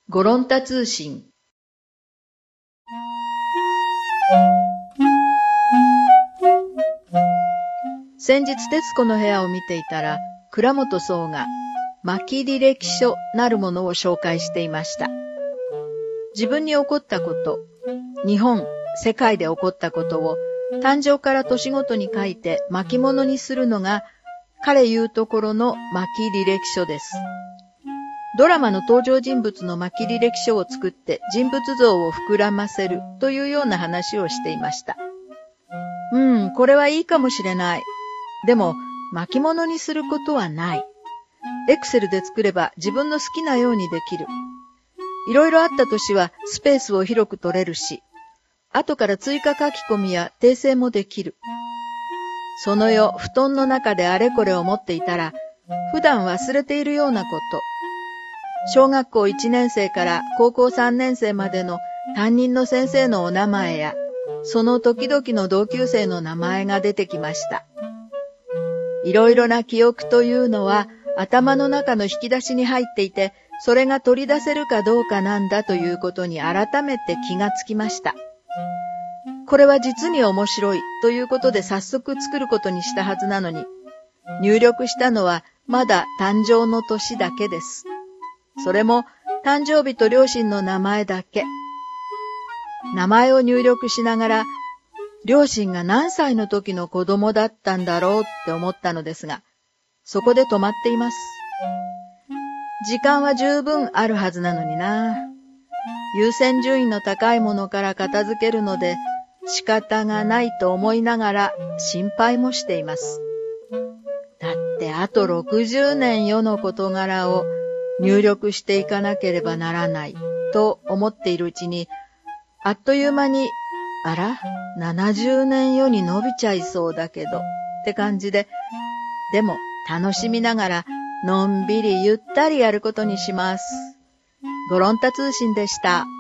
ゴロンタ通信。先日徹子の部屋を見ていたら、倉本総が巻履歴書なるものを紹介していました。自分に起こったこと、日本、世界で起こったことを誕生から年ごとに書いて巻物にするのが彼言うところの巻履歴書です。ドラマの登場人物の巻履歴書を作って人物像を膨らませるというような話をしていました。これはいいかもしれない。でも巻物にすることはない。エクセルで作れば自分の好きなようにできる。いろいろあった年はスペースを広く取れるし、後から追加書き込みや訂正もできる。その夜、布団の中であれこれを持っていたら、普段忘れているようなこと。小学校1年生から高校3年生までの担任の先生のお名前や、その時々の同級生の名前が出てきました。いろいろな記憶というのは頭の中の引き出しに入っていて、それが取り出せるかどうかなんだということに改めて気がつきました。これは実に面白いということで早速作ることにしたはずなのに、入力したのはまだ誕生の年だけです。それも誕生日と両親の名前だけ。名前を入力しながら、両親が何歳の時の子供だったんだろうって思ったのですが、そこで止まっています。時間は十分あるはずなのにな。優先順位の高いものから片付けるので仕方がないと思いながら心配もしています。だってあと60年世の事柄を入力していかなければならないと思っているうちに、あっという間に、70年世に伸びちゃいそうだけどって感じで、でも楽しみながらのんびりゆったりやることにします。ゴロンタ通信でした。